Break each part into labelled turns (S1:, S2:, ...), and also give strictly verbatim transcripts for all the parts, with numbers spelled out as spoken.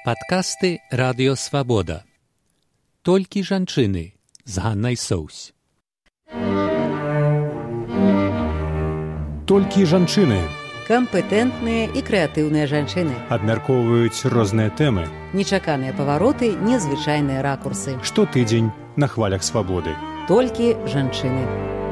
S1: Падкасты Радыё Свабода. Толькі жанчыны з Ганнай Соўсь.
S2: Толькі жанчыны.
S3: Кампетэнтныя і крэатыўныя жанчыны.
S2: Абмяркоўваюць розныя тэмы.
S3: Нечаканыя павароты, незвычайныя ракурсы.
S2: Штотыдзень на хвалях свабоды.
S3: Толькі жанчыны.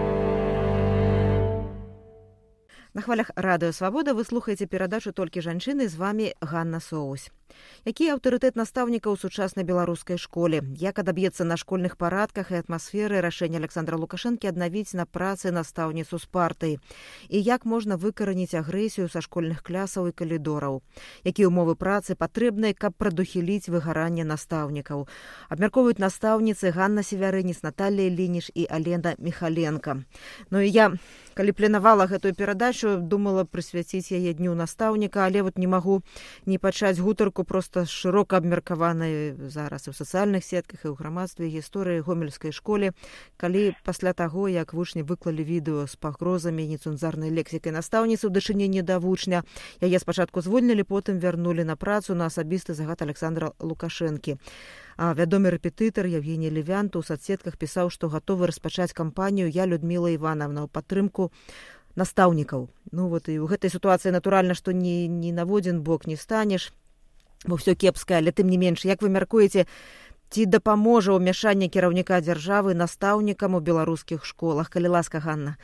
S4: На хвалях Радыё Свабода вы слухаеце перадачу «Толькі жанчыны», з вами Ганна Соўсь. Які аўтарытэт настаўніка ў сучаснай беларускай школе? Як адаб'ецца на школьных парадках і атмасферы рашэння Александра Лукашэнкі аднавіць на працы настаўніцу з партыі? І як можна выкараніць агрэсію са школьных клясаў і калідораў? Якія ўмовы працы патрэбныя, каб прадухіліць выгаранне настаўнікаў? Абмяркоўваюць настаўніцы Ганна Севярыніс, Наталія Лініш і Алена Міхаленка. Ну і я, калі планавала гэтую перадачу, думала прысвяціць яе дню настаўніка, але вот не магу не пачаць гутарку проста шырока абмеркаванай зараз і ў сацыяльных сетках, і ў грамадстве гісторыі гомельскай школе, калі пасля таго, як вучні выклалі відэо з пагрозамі нецэнзурнай лексікай настаўніцы ў дачыненні да вучня, яе спачатку звольнілі, потым вярнулі на працу на асабісты загад Александра Лукашэнкі. А вядомы рэпетытар Евгений Левянт у соцсетках пісаў, што гатовы распачаць кампанію «Я, Людмила Івановна» ў падтрымку настаўнікаў. Ну вот і ў гэтай сітуацыі натуральна, што ні, ні на водзін бок не станеш, бо ўсё кепскае, але тым не менш, як вы мяркуеце, ці дапаможа ўмяшанне кіраўніка дзяржавы настаўнікам у беларускіх школах? Калі ласка, Ганна.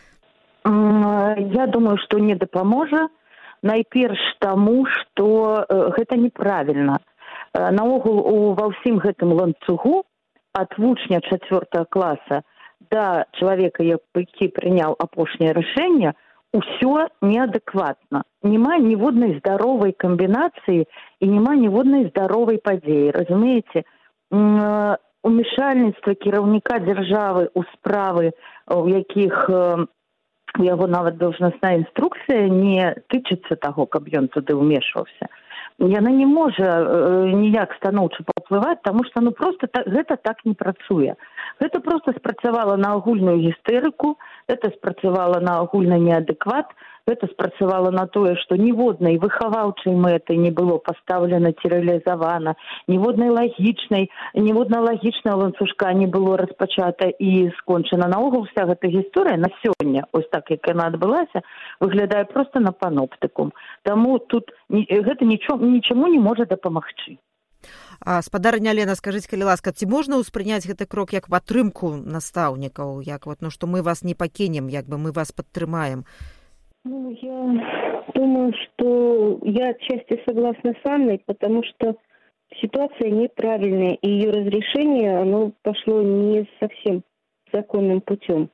S5: Я думаю, што не дапаможа. Найперш таму, што гэта неправільна. Наогул ва ўсім гэтым ланцугу ад вучня чацвёртага класа да чалавека, які прыняў апошняе рашэнне, усё неадэкватна. Няма ніводнай здаровай камбінацыі і няма ніводнай здаровай падзеі. Разумееце, умешальніцтва кіраўніка дзяржавы ў справы, у якіх у яго нават должнасная інструкцыя не тычыцца таго, каб ён туды ўмешваўся. Яна не можа ніяк станоўча паўплываць, таму што ну, проста так, гэта так не працуе. Гэта проста спрацавала на агульную гістэрыку, гэта спрацавала на агульны неадэкват, гэта спрацавала на тое, што ніводнай выхаваўчай мэты не было пастаўлена ці рэалізавана, ніводнай лагічнай, ніводна лагічная ланцужка не было распачата і скончана. Наогул вся гэта гісторыя на сёння, ось так, як яна адбылася, выглядае проста на паноптыкум. Таму тут гэта нічому, нічаму не можа дапамагчы.
S4: А спадарня Лена, скажыце, калі ласка, ці можна ўспрыняць гэты крок як падтрымку настаўнікаў, як вот, ну, што мы вас не пакінем, як бы мы вас падтрымаем?
S6: Ну, я думаю, что я отчасти согласна с Анной, потому что ситуация неправильная, и ее разрешение, оно пошло не совсем законным путем.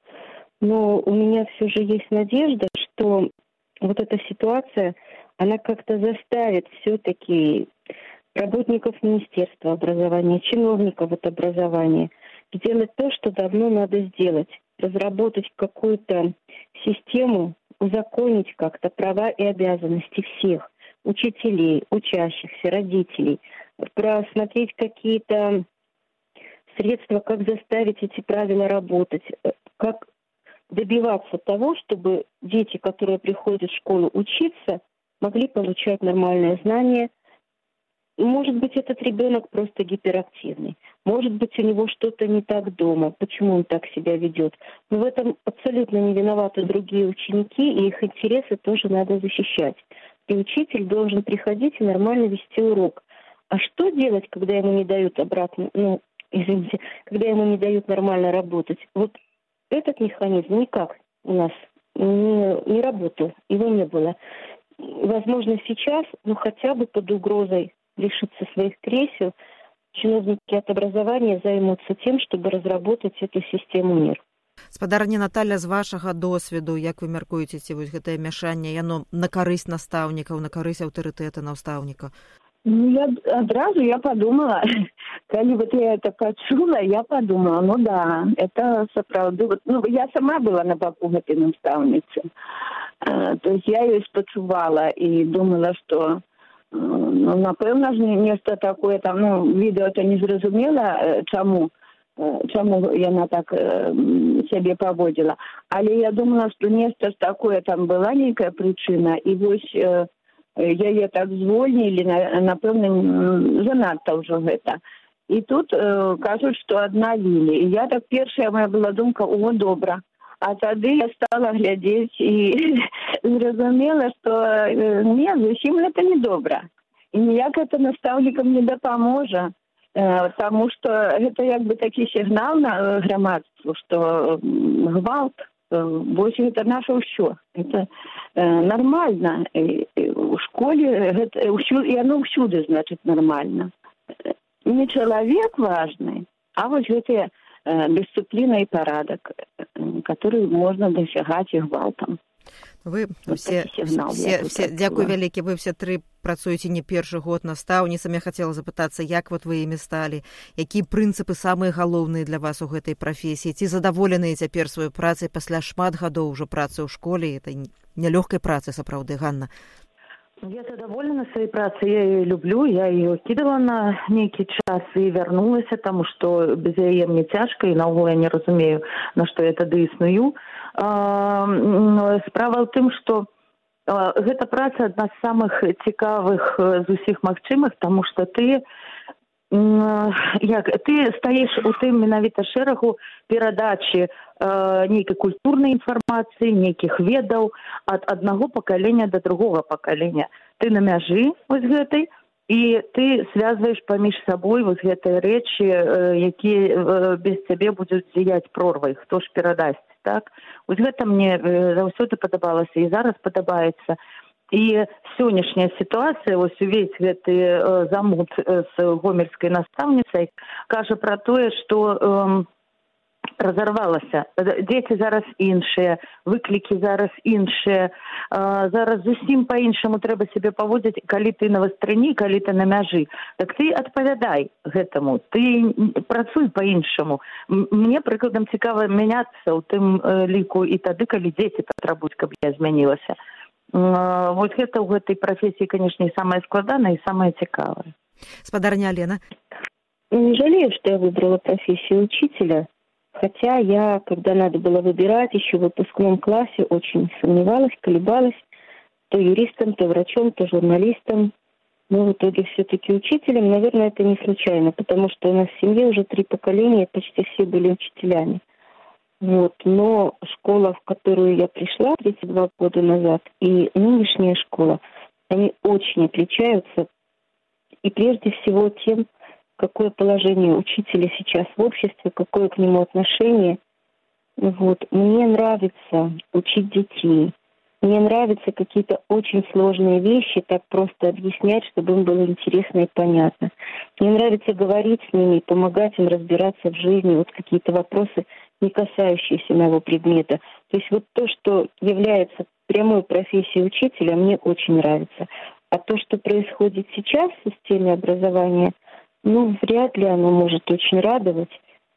S6: Но у меня все же есть надежда, что вот эта ситуация, она как-то заставит все-таки работников Министерства образования, чиновников от образования сделать то, что давно надо сделать. Разработать какую-то систему, узаконить как-то права и обязанности всех, учителей, учащихся, родителей, просмотреть какие-то средства, как заставить эти правила работать, как добиваться того, чтобы дети, которые приходят в школу учиться, могли получать нормальные знания. Может быть, этот ребенок просто гиперактивный. Может быть, у него что-то не так дома, почему он так себя ведет. Но в этом абсолютно не виноваты другие ученики, и их интересы тоже надо защищать. И учитель должен приходить и нормально вести урок. А что делать, когда ему не дают обратно, ну, извините, когда ему не дают нормально работать? Вот этот механизм никак у нас не, не работал, его не было. Возможно, сейчас, ну, хотя бы под угрозой лишиться своих кресел, чиновники от образования займутся тем, чтобы разработать эту систему мир.
S4: Спадарня Наталя, з вашага досведу, як вы мяркуеце, ці вось гэтае мяшанне, яно на карысць настаўнікаў, на карысць аўтарытэта настаўніка?
S5: Ну, я адразу я подумала, калі вот я это пачула, я подумала, ну да, это сапраўды, вот, ну, я сама была на баку гэтай настаўніцы. Uh, то есть я ее спачувала і думала, што ну, напэўна ж нешта такое там, ну, відэо-то не зразумела, чаму, чаму яна так э, сябе паводзіла. Але я думала, што нешта ж такое там была нейкая прычына, і вось э,
S6: яе так звольнілі, напэўна, занадта ўжо гэта. І тут э, кажуць, што аднавілі. І я так, першая моя была думка, о, добра. А тады я стала глядзець і зразумела, што э, не, зусім гэта не добра. І ніяк гэта настаўнікам не дапаможа, э, таму што гэта як бы такі сігнал на грамадству, што гвалт, э, вось гэта наша ўсё. Гэта э, нармальна. І, і, у школе гэта, ўсю, і оно ўсюды, значыць, нармальна. Не чалавек важны, а вось гэтая э, дысцыпліна і парадак, э, который можна дасягаць і гвалтам.
S4: Вы все, сігнал, все, все, дзякуй вялікі, вы все тры працуеце не першы год настаўніцамі. Я хацела запытацца, як вот вы імі сталі, якія прынцыпы самыя галоўныя для вас у гэтай прафесіі, ці задаволеныя цяпер сваёй працай пасля шмат гадоў ужо працы ў школе, это нялёгкай працы, сапраўды, Ганна.
S5: Я задоволена своей працей, я ее люблю, я ее кидала на некий час и вернулась, потому что без яе мне тяжко, и наогул я не разумею, на что я тады існую. Справа ў тым, што гэта праца адна з самых цікавых з усіх магчымых, тому што ты як ты стаіш у тым менавіта шэрагу перадачы э, нейкай культурнай інфармацыі, нейкіх ведаў ад аднаго пакалення да другога пакалення. Ты на мяжы вось гэтай, і ты звязваеш паміж сабой вось гэтыя рэчы, э, якія э, без цябе будуць зіяць прорвай, хто ж перадасць, так? Вось гэта мне э, заўсёды падабалася і зараз падабаецца. І сённяшняя сітуацыя, вось увесь гэты э, замут э, з гомельскай настаўніцай кажа пра тое, што э, разарвалася. Дзеці зараз іншыя, выклікі зараз іншыя, э, зараз зусім па-іншаму трэба сябе паводзіць, калі ты на вастрыні, калі ты на мяжы. Так ты адпавядай гэтаму, ты працуй па-іншаму. Мне, прыкладам, цікава мяняцца ў тым э, ліку і тады, калі дзеці патрабуюць, каб я змянілася. Вот гэта ў гэтай прафесіі, конечно, и самое складанае, и самое цікавае.
S4: Спадарня Лена.
S6: Не жалею, что я выбрала профессию учителя, хотя я, когда надо было выбирать, еще в выпускном классе очень сомневалась, колебалась, то юристом, то врачом, то журналистом. Но в итоге все-таки учителем, наверное, это не случайно, потому что у нас в семье уже три поколения, почти все были учителями. Вот. Но школа, в которую я пришла тридцать два года назад, и нынешняя школа, они очень отличаются. И прежде всего тем, какое положение учителя сейчас в обществе, какое к нему отношение. Вот. Мне нравится учить детей. Мне нравятся какие-то очень сложные вещи, так просто объяснять, чтобы им было интересно и понятно. Мне нравится говорить с ними, помогать им разбираться в жизни, вот какие-то вопросы, не касающиеся моего предмета. То есть вот то, что является прямой профессией учителя, мне очень нравится. А то, что происходит сейчас в системе образования, ну, вряд ли оно может очень радовать.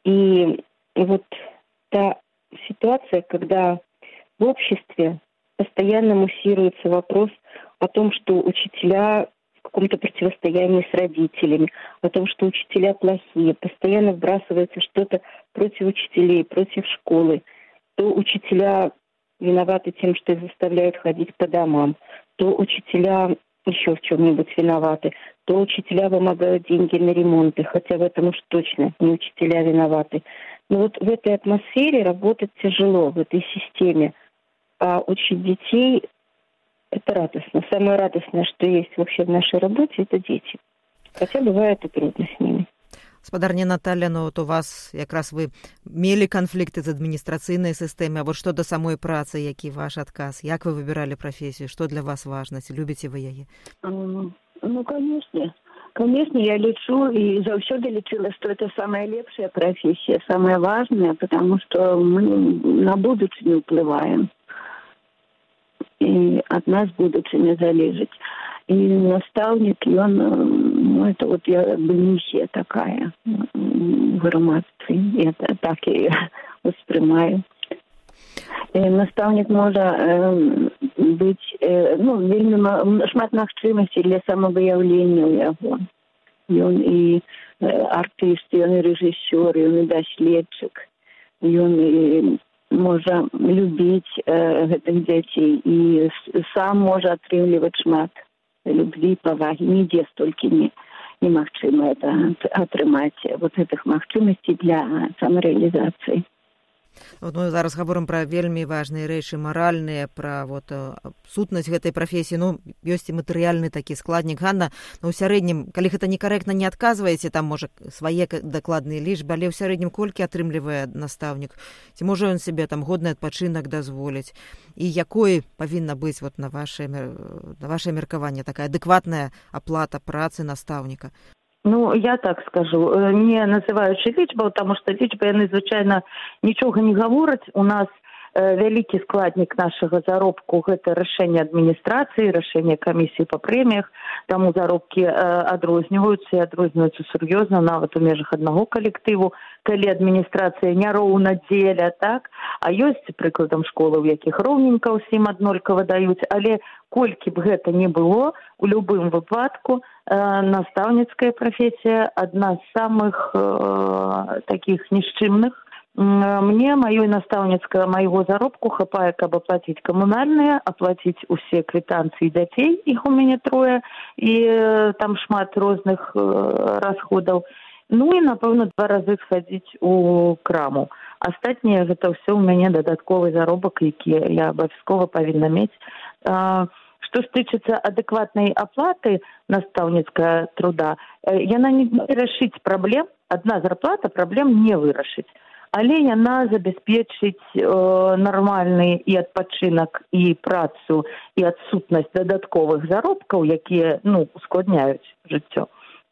S6: И вот та ситуация, когда в обществе постоянно муссируется вопрос о том, что учителя в каком-то противостоянии с родителями, о том, что учителя плохие, постоянно вбрасывается что-то против учителей, против школы, то учителя виноваты тем, что их заставляют ходить по домам, то учителя еще в чем-нибудь виноваты, то учителя вымогают деньги на ремонты, хотя в этом уж точно не учителя виноваты. Но вот в этой атмосфере работать тяжело, в этой системе. А учить детей – это радостно. Самое радостное, что есть вообще в нашей работе, это дети. Хотя бывает и трудно с ними.
S4: Спадарня Наталья, ну вот у вас якраз вы мелі канфлікты з адміністрацыйнай сістэмай, а вот што да самой працы, які ваш адказ? Як вы выбіралі прафесію? Што для вас важна? Ці любіце вы яе?
S6: Ну, конечно. Конечно, я лечу и заўсёды лечила, что это самая лепшая профессия, самая важная, потому что мы на будучыню уплываем. И от нас будучыня залежыць. И наставник, и он, ну, это вот я бы миссия такая в громадстве. Я так и воспринимаю. И наставник может э, быть, э, ну, вельмі шмат магчымасцей для самовыяўлення ў яго. Ён і э, артыст, ён і рэжысёр, ён і даследчык, ён і можа любіць э, гэтых дзяцей і сам можа атрымліваць шмат любви, павагі. Нідзе столькі не, немагчыма это атрымаць вот гэтых магчымасцей для самарэалізацыі.
S4: Вот мы зараз гаворым пра вельмі важныя рэчы маральныя, пра вот сутнасць гэтай прафесіі. Ну, ёсць і матэрыяльны такі складнік. Ганна, ну, ў сярэднім, калі гэта некарэктна не адказваеце, там, можа, свае дакладныя лічбы, але ў сярэднім колькі атрымлівае настаўнік? Ці можа ён сябе там годны адпачынак дазволіць? І якой павінна быць вот на вашае, на вашае меркаванне такая адэкватная аплата працы настаўніка?
S5: Ну, я так скажу, не называючы лічбаў, таму што лічбы яны звычайна нічога не гавораць. У нас э, вялікі складнік нашага заробку – гэта рашэнне адміністрацыі, рашэнне камісіі па прэміях, таму заробкі э, адрозніваюцца і адрозніваюцца сур'ёзна нават у межах аднаго калектыву, калі адміністрацыя няроўна дзеля, так? А ёсць прыкладам школы, у якіх роўненька ўсім аднолькава даюць, але колькі б гэта не было, у любым выпадку э, настаўніцкая прафесія адна з самых э, такіх нішчымных. Мне, маёй настаўніцкага, майго заробку хапае, каб аплаціць камунальныя, аплаціць усе квітанцыі дзяцей, іх у мяне трое, і э, там шмат розных э, расходаў. Ну і, напэўна, два разы схадзіць у краму. Астатняе гэта ўсё ў мяне дадатковы заробак, які я абавязкова павінна мець. Э, Што ж тычыцца адэкватнай аплаты настаўніцкага труда, яна не вырашыць праблем, адна зарплата праблем не вырашыць, але яна забяспечыць э, нармальны і адпачынак, і працу, і адсутнасць дадатковых заробкаў, якія, ну, ускладняюць жыццё.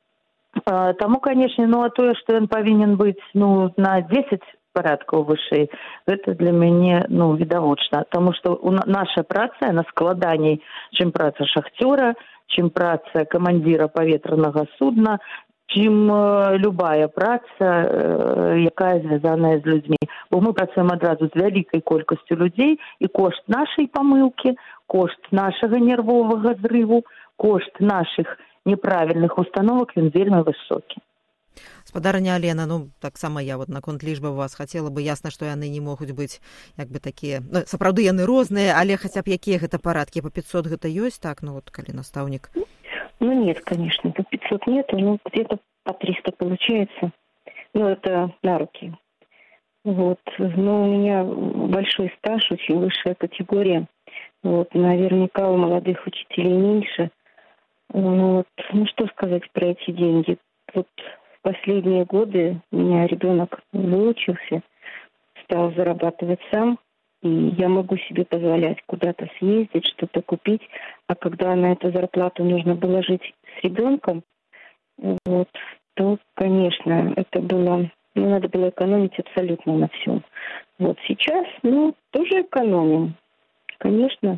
S5: Э, таму, канешне, ну, а тое, што ён павінен быць, ну, на дзесяць парадкаў вышэй, гэта для мяне, ну, відавочна, таму што наша праца, яна складаней, чым праца шахцёра, чым праца камандзіра паветранага судна, чым э, любая праца, э, якая звязаная з людзьмі. Бо мы працуем адразу з вялікай колькасцю людзей, і кошт нашай памылкі, кошт нашага нервовага зрыву, кошт нашых неправільных установак, ён вельмі высокі.
S4: Спадарня Алена, ну, таксама я вот наконт лічбы вас хацела бы, ясна, што яны не могуць быць як бы такія, ну, сапраўды яны розныя, але хаця б якія гэта парадкі, по пятьсот гэта ёсць, так, ну, вот, калі настаўнік?
S6: Ну, нет, конечно, по пятьсот нет, ну, где-то по триста получается, ну, это на руки. Вот, но у меня большой стаж, очень высшая категория, вот, наверняка у молодых учителей меньше, вот, ну, что сказать про эти деньги, вот, последние годы у меня ребенок выучился, стал зарабатывать сам, и я могу себе позволять куда-то съездить, что-то купить, а когда на эту зарплату нужно было жить с ребенком, вот, то, конечно, это было, ну, надо было экономить абсолютно на всем. Вот сейчас, ну, тоже экономим, конечно.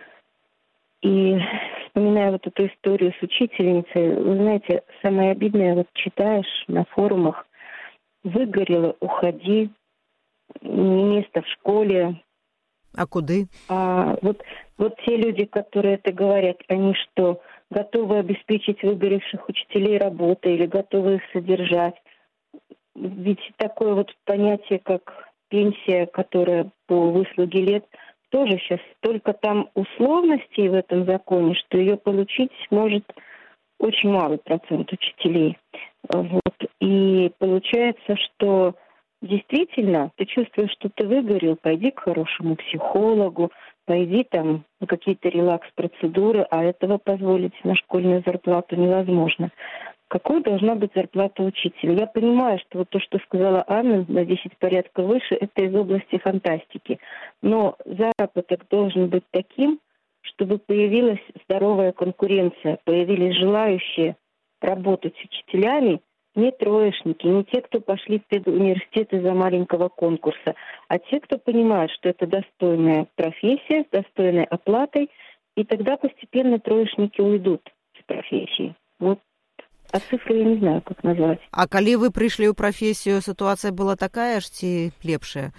S6: И вспоминая вот эту историю с учительницей, вы знаете, самое обидное, вот читаешь на форумах, выгорело, уходи, не место в школе.
S4: А куды?
S6: А вот, вот те люди, которые это говорят, они что, готовы обеспечить выгоревших учителей работой или готовы их содержать? Ведь такое вот понятие, как пенсия, которая по выслуге лет, тоже сейчас столько там условностей в этом законе, что ее получить может очень малый процент учителей. Вот. И получается, что действительно ты чувствуешь, что ты выгорел, пойди к хорошему психологу, пойди там на какие-то релакс-процедуры, а этого позволить на школьную зарплату невозможно. Какой должна быть зарплата учителя? Я понимаю, что вот то, что сказала Анна, на десять порядков выше, это из области фантастики. Но заработок должен быть таким, чтобы появилась здоровая конкуренция, появились желающие работать с учителями, не троечники, не те, кто пошли в педуниверситет из-за маленького конкурса, а те, кто понимает, что это достойная профессия с достойной оплатой, и тогда постепенно троечники уйдут с профессии. Вот. А цифры я не знаю, как назвать.
S4: А калі вы прыйшлі ў прафесію, ситуация была такая ж ці лепшая?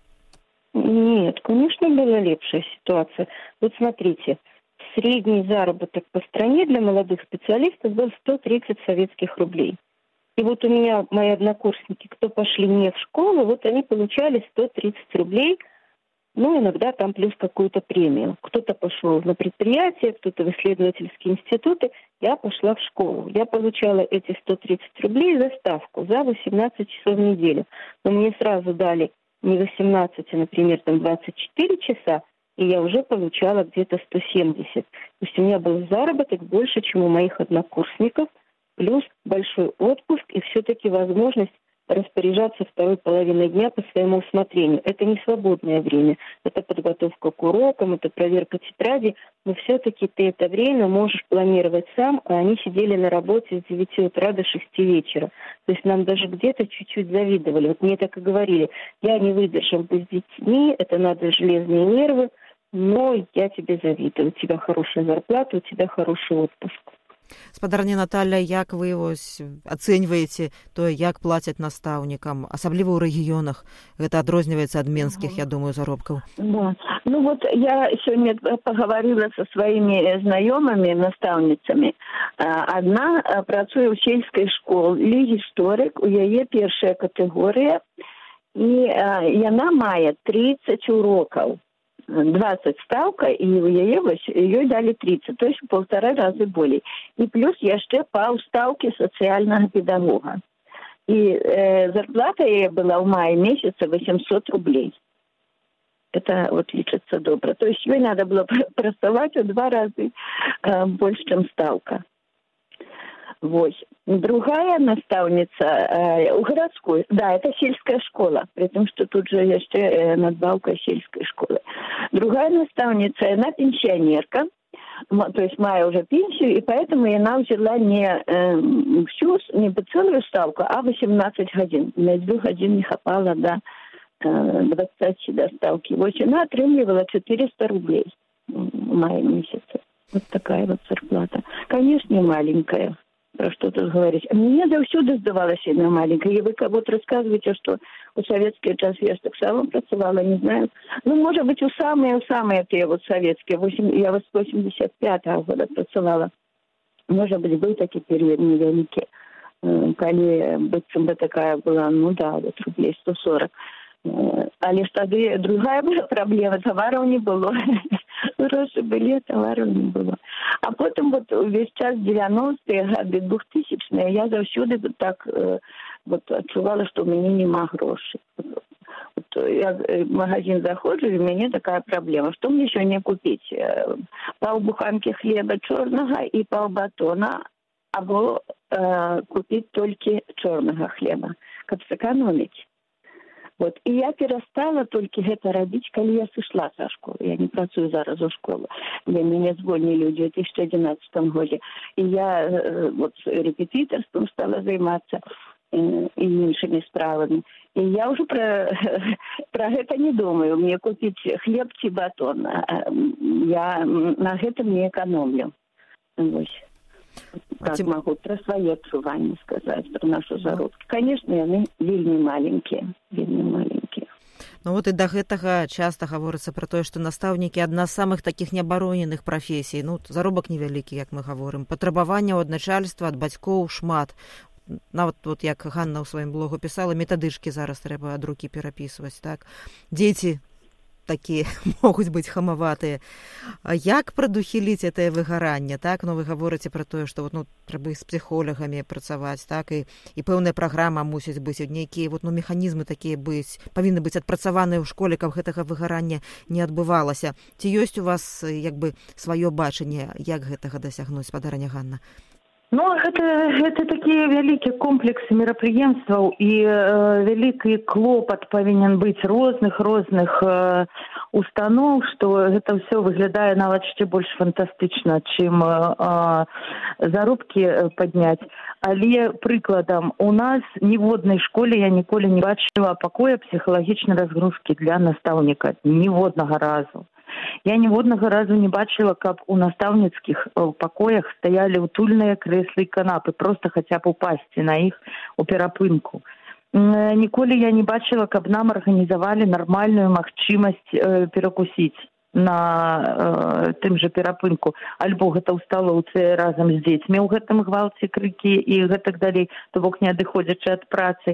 S6: Нет, конечно, была лепшая ситуация. Вот смотрите, средний заработок по стране для молодых специалистов был сто тридцать советских рублей. И вот у меня мои однокурсники, кто пошли не в школу, вот они получали сто тридцать рублей ну, иногда там плюс какую-то премию. Кто-то пошел на предприятие, кто-то в исследовательские институты. Я пошла в школу. Я получала эти сто тридцать рублей за ставку, за восемнадцать часов в неделю. Но мне сразу дали не восемнадцать, а, например, там двадцать четыре часа, и я уже получала где-то сто семьдесят. То есть у меня был заработок больше, чем у моих однокурсников, плюс большой отпуск и все-таки возможность распоряжаться второй половиной дня по своему усмотрению. Это не свободное время, это подготовка к урокам, это проверка тетради, но все-таки ты это время можешь планировать сам, а они сидели на работе с девяти утра до шести вечера. То есть нам даже где-то чуть-чуть завидовали. Вот мне так и говорили, я не выдержал бы с детьми, это надо железные нервы, но я тебе завидую. У тебя хорошая зарплата, у тебя хороший отпуск.
S4: Спадарня Наталья, як вы вось ацэньваеце тое, як плацяць настаўнікам, асабліва ў рэгіёнах? Гэта адрозніваецца ад менскіх, я думаю, заробкаў.
S5: Да. Ну вот я сегодня поговорила со своими знакомыми наставницами. Одна працуе ў сельскай школе, гісторык, у яе першая катэгорыя, і яна мае тридцать урокаў. двадцать ставка, и у яе ее дали тридцать, то есть в полтора раза более. И плюс яшчэ паўстаўкі социального педагога. И э, зарплата ей была в мае месяце восемьсот рублей. Это вот лічыцца добра. То есть ей надо было працаваць в два раза э, больше, чем ставка. Вот. Другая наставница э, у городской, да, это сельская школа, при том, что тут же есть э, надбавка сельской школы. Другая наставница, она пенсионерка, то есть моя уже пенсию, и поэтому она взяла не э, всю, не по целую ставку, а восемнадцать годин. На двух годин не хватало до э, двадцати до ставки. Вот она отрымливала четыреста рублей в мае месяце. Вот такая вот зарплата. Конечно, маленькая. Про что тут говорить. Мне завсюду здавалась она маленькая. И вы кого-то рассказываете, что у советский час я так само працевала, не знаю. Ну, может быть, у самые, у самые те вот советские. Я вот с восемьдесят пятого года працевала. Может быть, был такой период невеликий. Коли быццам бы такая была, ну да, вот рублей сто сорок. Але ж тады другая была праблема, тавараў не было. Грошы былі, тавараў не было. А потым вот увесь час девяностые гады, двухтысячные, я заўсёды вот так э, вот адчувала, што ў мяне няма грошай. Вот я в магазин заходжу, і ў мяне такая праблема. Што мне сёння купіць? Паўбуханкі хлеба чорнага і паўбатона, або э, купіць толькі чорнага хлеба, каб сэканоміць. Вот. И я перестала только это робить, когда я сошла со школы. Я не працую зараз у школы. Я меня звольнили в две тысячи одиннадцатом году. И я вот репетиторством стала заниматься и меньшими справами. И я уже про, про это не думаю. Мне купить хлеб и батон. Я на этом не экономлю. Вот. Так Тем... могу про свои адчуванні сказать, про нашу заробку. Конечно, яны вельмі маленькие, вельмі маленькие.
S4: Ну вот и до гэтага часто гаворыцца про тое, што настаўнікі адна з самых таких неабароненых прафесій. Ну, заробак невялікі, як мы гаворым. Патрабаванняў ад начальства, ад бацькоў шмат. Нават вот як Ганна ў сваім блогу пісала, метадычкі зараз трэба ад рукі перапісваць, так? Дзеці такие могуць быць хамаватыя. Як прадухіліць гэтае выгаранне, так? Ну, вы гаворыце пра тое, што вот, ну, трэба з псіхолагамі працаваць, так? І, і пэўная праграма мусіць быць, нейкія вот, ну, механізмы такія быць, павінны быць адпрацаваныя ў школе, каб гэтага выгарання не адбывалася. Ці ёсць у вас, як бы, сваё бачанне, як гэтага дасягнуць, спадарня Ганна?
S5: Ну, гэта, гэта такія вялікія комплексы мерапрыемстваў і э, вялікі клопат павінен быць розных розных э, устаноў, што гэта ўсё выглядае нават яшчэ больш фантастычна, чым э, заробкі падняць. Але прыкладам, у нас ніводнай школе я ніколі не бачыла пакоя псіхалагічнай разгрузкі для настаўніка. Ніводнага разу. Я ніводнага разу не бачыла, каб у настаўніцкіх пакоях стаялі утульныя крэслы і канапы, проста хаця б упасці на іх у перапынку. Ніколі я не бачыла, каб нам арганізавалі нармальную магчымасць э, перакусіць на э, тым жа перапынку. Альбо гэта ў сталоўцы разам з дзецьмі ў гэтым гвалце, крыкі і гэтак далей, то бок не адыходзячы ад працы.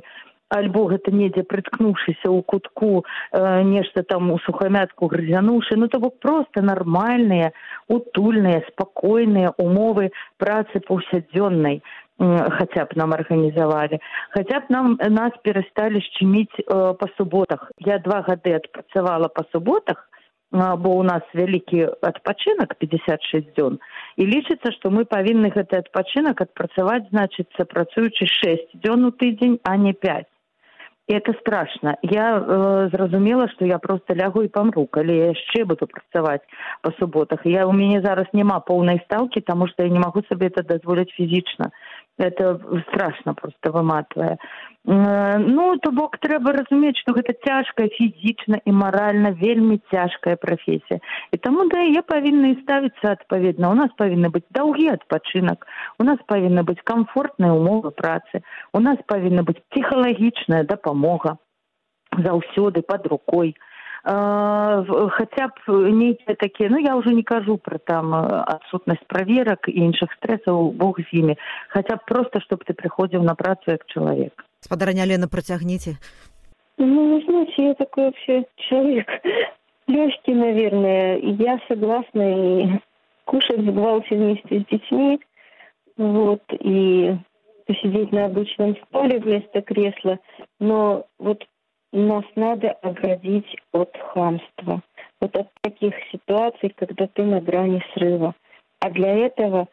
S5: альбо гэта недзе прыткнуўшыся ў кутку, э, нешта там у сухамятку грызянуўшы, ну то бок проста нармальныя, утульныя, спакойныя умовы працы паўсядзённай хаця б нам арганізавалі. Хаця б нам нас перасталі шчыміць э, па суботах. Я два гады адпрацавала па суботах, бо ў нас вялікі адпачынак пятьдесят шесть дзён, і лічыцца, што мы павінны гэты адпачынак адпрацаваць, значыцца, працуючы шесть дзён у тыдзень, а не пять. І это страшна. Я э, зразумела, што я проста лягу і памру, калі я яшчэ буду працаваць па суботах. Я, у мяне зараз няма поўнай стаўкі, таму што я не магу сабе это дазволіць фізічна. Это страшна проста выматвае. Ну, то бок трэба разумець, што гэта цяжкая фізічна і маральна, вельмі цяжкая прафесія. І таму, да, я павінна і ставіцца адпаведна. У нас павінны быць даўгі адпачынак, у нас павінны быць камфортныя умовы працы, у нас павінна быць псіхалагічная дапамога заўсёды пад рукой. Хаця б нейкія такія, ну я ўжо не кажу пра там адсутнасць праверак і іншых стрэсаў, Бог з імі. Хаця б проста, чтоб ты прыходзіў на працу як чалавек.
S4: Спадарня Лена, працягніце.
S6: Ну, вы знаете, я такой вообще человек легкий, наверное. Я согласна и кушать в гвалте вместе с детьми, вот, и посидеть на обычном столе вместо кресла. Но вот нас надо оградить от хамства, вот от таких ситуаций, когда ты на грани срыва. А для этого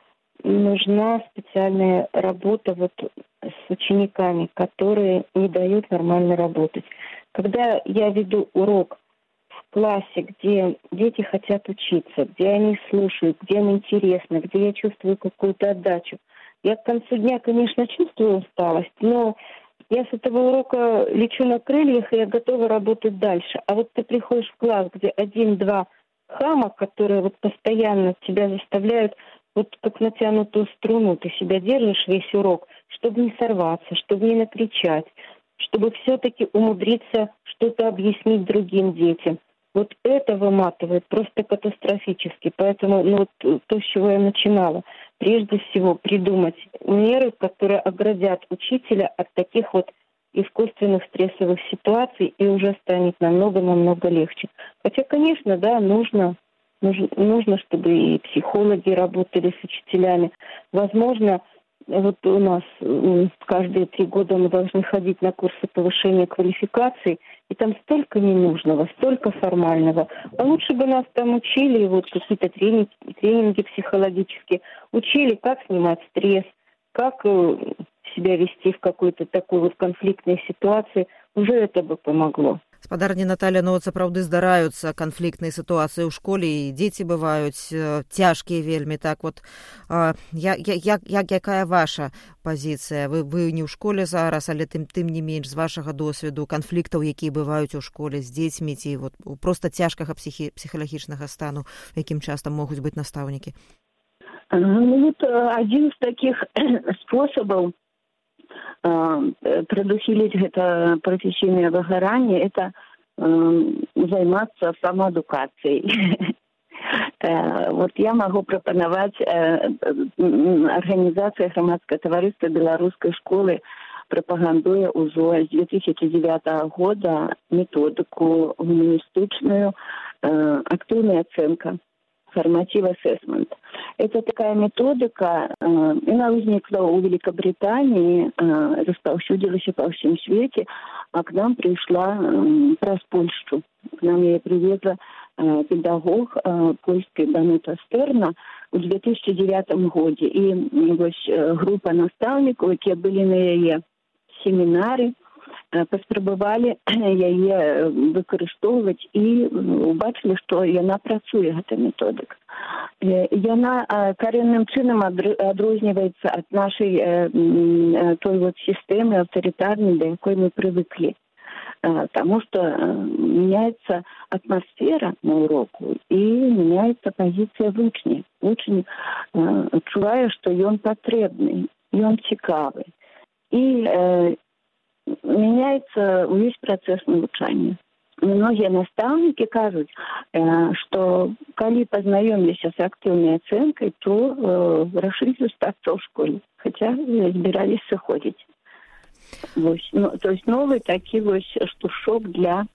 S6: нужна специальная работа вот с учениками, которые не дают нормально работать. Когда я веду урок в классе, где дети хотят учиться, где они слушают, где им интересно, где я чувствую какую-то отдачу, я к концу дня, конечно, чувствую усталость, но я с этого урока лечу на крыльях, и я готова работать дальше. А вот ты приходишь в класс, где один-два хама, которые вот постоянно тебя заставляют, вот как натянутую струну, ты себя держишь весь урок, чтобы не сорваться, чтобы не накричать, чтобы все-таки умудриться что-то объяснить другим детям. Вот это выматывает просто катастрофически. Поэтому ну, вот, то, с чего я начинала, прежде всего придумать меры, которые оградят учителя от таких вот искусственных стрессовых ситуаций, и уже станет намного-намного легче. Хотя, конечно, да, нужно, нужно, нужно, чтобы и психологи работали с учителями. Возможно, вот у нас каждые три года мы должны ходить на курсы повышения квалификации, и там столько ненужного, столько формального. А лучше бы нас там учили, вот какие-то тренинги, тренинги психологические, учили, как снимать стресс, как себя вести в какой-то такой вот конфликтной ситуации. Уже это бы помогло.
S4: Спадарня Наталья, ну вот сапраўды здараюцца канфліктныя сітуацыі ў школе, і дзеці бываюць цяжкія вельмі. Так вот, як, як, як, якая ваша пазіцыя? Вы, вы не ў школе зараз, але тым, тым не менш, з вашага досведу канфліктаў, якія бываюць у школе з дзецьмі, ці вот проста цяжкага психі, псіхалагічнага стану, якім часта могуць быць настаўнікі?
S7: Ну вот один из таких способов предухилить это профессийное выгорание, это э, заниматься самоэдукацией. Вот я могу пропоновать организация громадского товариства белорусской школы, пропагандуя уже с две тысячи девятого года методику гуманистичную, активная оценка. Formative assessment. Это такая методика, э, она возникла у Великобритании, э, распаўсюдзілась по всем свете, а к нам пришла э, праз Польшу. К нам ее привезла э, педагог э, польский Данута Стерна в две тысячи девятом году. И вот, э, группа наставников, которые были на ее семинаре, паспрабавалі яе выкарыстоўваць і убачылі, што яна працуе, гэта методыка. Яна карэнным чынам адрозніваецца ад нашай той вот сістэмы аўтарытарнай, да якой мы прывыклі. Таму што меняется атмасфера на уроку і меняется пазіцыя вучня. Вучань адчувае, што ён патрэбны, ён цікавы. І меняется весь процесс навучання. Многие наставники кажут, что коли познаёмились с активной оценкой, то решили остаться в школе, хотя собирались уходить. Вось, ну, то есть новы такі вось штуршок для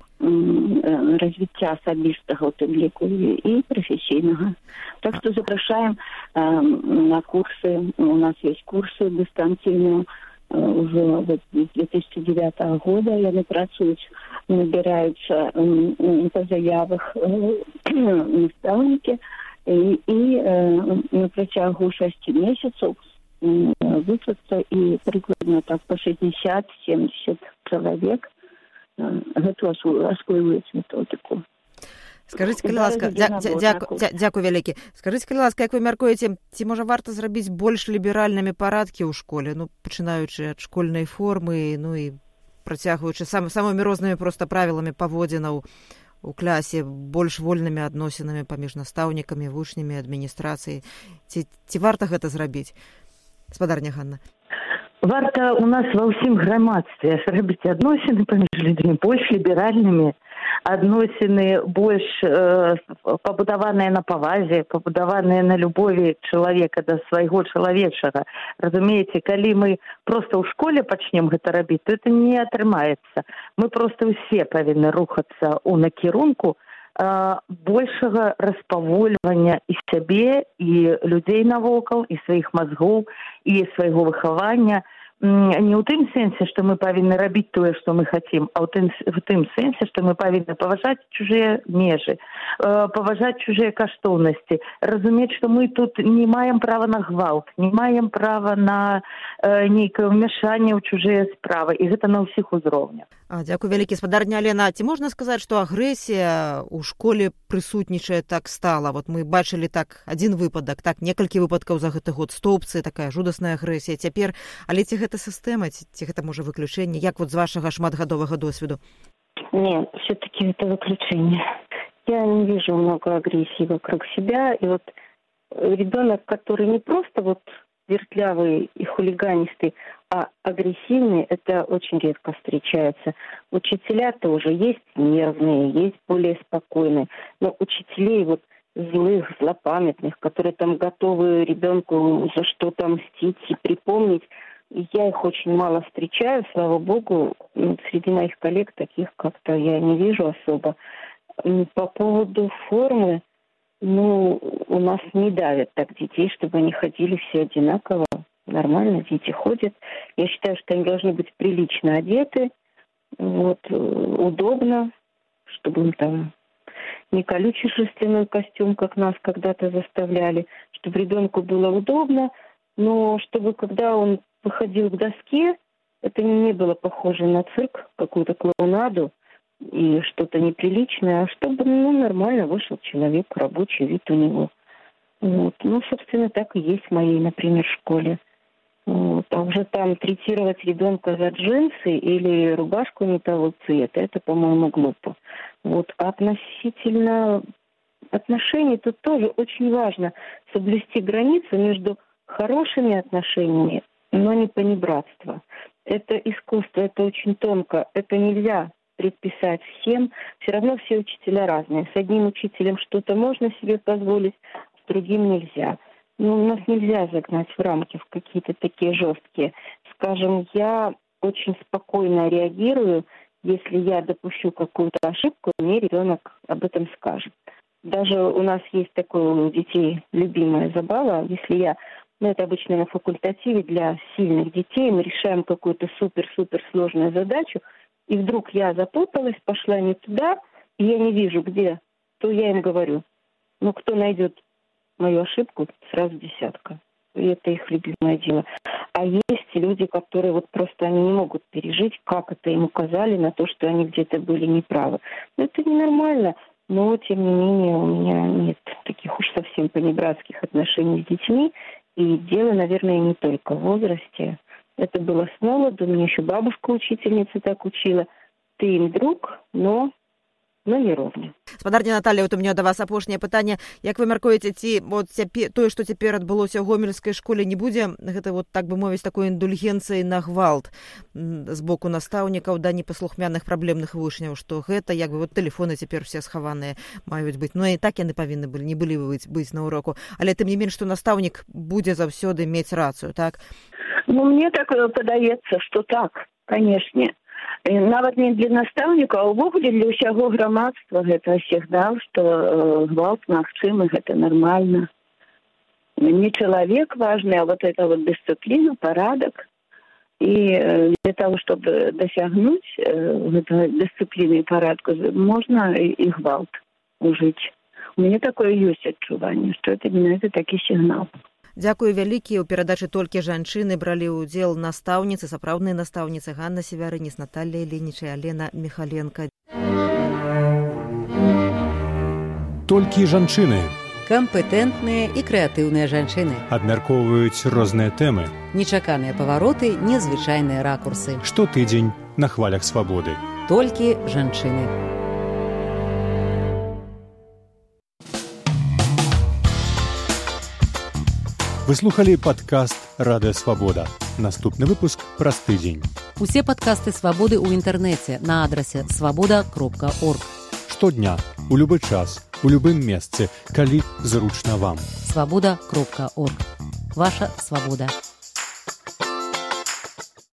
S7: м, развіцця асабістага ў тым ліку і прафесійнага. Так што запрашаем э, на курсы, у нас есть курсы дыстанцыйныя уже з две тысячи девятого года, яны працуюць, набіраюцца э, па заявах э, настаўнікі і, і э, на працягу шасці месяцаў вучацца і прыкладна так па шестьдесят-семьдесят чалавек гэту асвойваюць методыку.
S4: Скажыце, калі ласка, дзякуй вялікі. Скажыце, калі ласка, як вы мяркуеце, ці можа варта зрабіць больш ліберальнымі парадкі ў школе, ну пачынаючы ад школьнай формы, ну і працягваючы сам, самымі рознымі проста правіламі паводзінаў у класе, больш вольнымі адносінамі паміж настаўнікамі, вучнямі, адміністрацыяй. Ці, ці варта гэта зрабіць? Спадарня Ганна.
S5: Варта у нас ва ўсім грамадстве зрабіць адносіны паміж людзьмі больш ліберальнымі, адносіны больш э, пабудаваныя на павазе, пабудаваныя на любові чалавека да свайго чалавечага. Разумееце, калі мы проста ў школе пачнем гэта рабіць, то это не атрымаецца. Мы проста ўсе павінны рухацца ў накірунку большага распавольвання і сябе, і людзей навокал, і сваіх мазгоў, і свайго выхавання. Не ў тым сэнсе, што мы павінны рабіць тое, што мы хацім, а ў тым, в тым сэнсе, што мы павінны паважаць чужыя межы, паважаць чужыя каштоўнасці, разумець, што мы тут не маем права на гвалт, не маем права на нейкае ўмяшанне ў чужыя справы, і гэта на ўсіх узроўнях.
S4: А, дзякуй вялікі, спадарня Алена. Ці можна сказаць, што агрэсія ў школе прысутнічае так стала? Вот мы бачылі так адзін выпадак, так некалькі выпадкаў за гэты год стоўбцы, такая жудасная агрэсія. Цяпер, але ці гэта сістэма, ці, ці гэта можа выключэнне? Як вот з вашага шматгадовага досведу?
S6: Нет, все-таки это выключение. Я не вижу много агрессии вокруг себя. И вот ребенок, который не просто вот вертлявый и хулиганистый, а агрессивный, это очень редко встречается. Учителя тоже есть нервные, есть более спокойные. Но учителей вот злых, злопамятных, которые там готовы ребенку за что-то мстить и припомнить, я их очень мало встречаю, слава богу. Среди моих коллег таких как-то я не вижу особо. По поводу формы, ну, у нас не давят так детей, чтобы они ходили все одинаково. Нормально дети ходят. Я считаю, что они должны быть прилично одеты, вот, удобно, чтобы им там не колючий шерстяной костюм, как нас когда-то заставляли, чтобы ребенку было удобно, но чтобы когда он выходил к доске, это не было похоже на цирк, какую-то клоунаду и что-то неприличное, а чтобы, ну, нормально вышел человек, рабочий вид у него. Вот. Ну, собственно, так и есть в моей, например, школе. Вот. А уже там третировать ребенка за джинсы или рубашку не того цвета, это, по-моему, глупо. Вот. А относительно отношений тут тоже очень важно соблюсти границу между хорошими отношениями, но не понебратство. Это искусство, это очень тонко, это нельзя предписать всем. Все равно все учителя разные. С одним учителем что-то можно себе позволить, с другим нельзя. Ну, у нас нельзя загнать в рамки в какие-то такие жесткие. Скажем, я очень спокойно реагирую, если я допущу какую-то ошибку, мне ребенок об этом скажет. Даже у нас есть такое у детей любимая забава, если я, ну, это обычно на факультативе для сильных детей, мы решаем какую-то супер-супер сложную задачу, и вдруг я запуталась, пошла не туда, и я не вижу, где, то я им говорю, ну, кто найдет мою ошибку, сразу десятка. И это их любимое дело. А есть люди, которые вот просто они не могут пережить, как это им указали на то, что они где-то были неправы. Но это ненормально. Но, тем не менее, у меня нет таких уж совсем понебратских отношений с детьми. И дело, наверное, не только в возрасте. Это было с молоду. Меня еще бабушка-учительница так учила. Ты им друг, но... но не роўня.
S4: Спадарня Наталія, вот у меня да вас апошняе пытанне. Як вы мяркуеце, ці вот цяпер тое, што цяпер адбылося ў гомельскай школе, не будзе гэта вот так бы мовіць такой індульгенцыі на гвалт з боку настаўнікаў да непаслухмяных праблемных вучняў, што гэта як бы вот тэлефоны цяпер все схаваныя маюць быць. Ну і так яны павінны былі, не былі быць быць на уроку, але тым не менш, што настаўнік будзе заўсёды мець рацыю, так?
S7: Ну, мне так падаецца, што так, канешне. Нават не для настаўніка, а ўвогуле для ўсяго грамадства гэта сігнал, што гвалт магчымы, гэта нармальна. Не чалавек важны, а вот эта вот дысцыпліна, парадак. И для того, чтобы досягнуть этой дисциплины и порядка, можно и гвалт ужить. У меня такое есть адчуванне, что это именно это такі сігнал.
S4: Дзякую вялікі. У перадачы «Толькі жанчыны» бралі ўдзел настаўніцы, сапраўдныя настаўніцы Ганна Севярынец, Наталья Ильинич и Алена Михаленко.
S2: Толькі жанчыны.
S3: Кампетэнтныя і крэатыўныя жанчыны.
S2: Абмяркоўваюць розныя тэмы.
S3: Нечаканыя павароты, незвычайныя ракурсы.
S2: Штотыдзень на хвалях свабоды.
S3: Толькі жанчыны.
S2: Вы слухали падкаст «Радыё Свабода». Наступны выпуск праз тыдзень.
S3: Усе падкасты «Свабоды» ў інтэрнэце на адрасе свабода кропка орг.
S2: Штодня, у любы час, у любым месцы, калі зручна вам.
S3: свабода кропка орг. Ваша свабода.